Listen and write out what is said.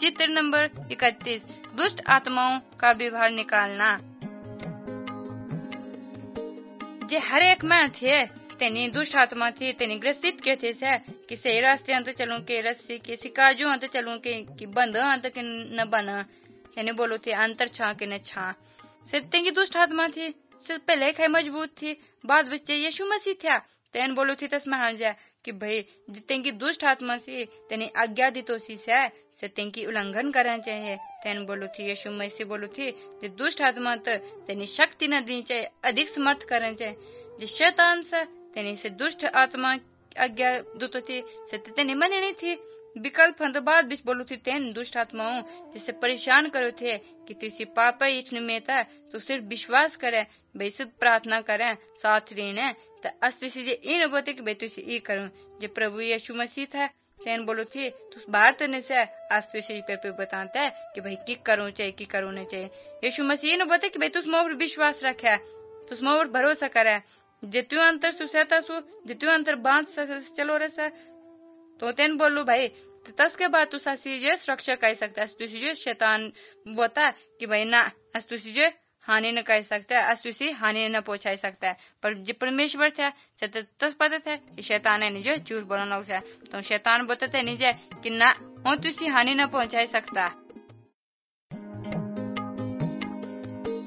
चित्र नंबर 31, दुष्ट आत्माओं का व्यवहार निकालना। जे हर एक में थे तेनी दुष्ट आत्मा थी, तेनी ग्रसित के थे से कि सही रास्ते अंत चलूं के रस्सी के सिकाजू अंत चलूं के बंद अंत के न बना, यानी बोलो थे अंतर छा के न छा। सत्य की दुष्ट आत्मा थी, से पहले खाई मजबूत थी, बाद बच्चे यीशु मसीह था तेन बोलो थी तस मान जाए कि भाई जितने की दुष्ट आत्मा से तेनी आज्ञा दी तो सी से सत्य की उल्लंघन करना चाहिए। तेन बोलो थी यीशु मसीह बोलो थी जे दुष्ट आत्मा तो तेनी शक्ति न दी चाहिए, अधिक समर्थ करना चाहिए। जे शैतान से तेनी से दुष्ट आत्मा आज्ञा दूतो थी से तेनी मननी थी विकल्प हंत बाद बीच बोलो थी तेन दुष्ट आत्माओं जिसे परेशान करो थे कि तुसी पापा इतने में था तो सिर्फ विश्वास करे बेसुध प्रार्थना करे साथ रहने तो अस्तिसी जे इन बोते कि बेतुसी ई करूं जे प्रभु यीशु मसीह था तेन बोलो थी तुस बाहर तने से अस्तिसी पे बताते है कि भाई की करूं चाहिए की करूं नहीं चाहिए। यीशु मसीह ने बोते कि भाई तुस मोर विश्वास रखे, तुस मोर भरोसा करे, जितु अंतर सुसहता सु जितु अंतर बांध चलो रसा तो तेन बोलू भाई तो तस के बाद तुसा सीजे सुरक्षा कह सकता है। शैतान बोता कि भाई ना तुझे हानि न कह सकता है, तुसी हानि न पहुंचा सकता है, पर जो परमेश्वर थे तस पता थे शैतान है निजे झूठ बोलना तो शैतान बोलते थे निजे कि ना तुसी हानि न पहुंचा सकता।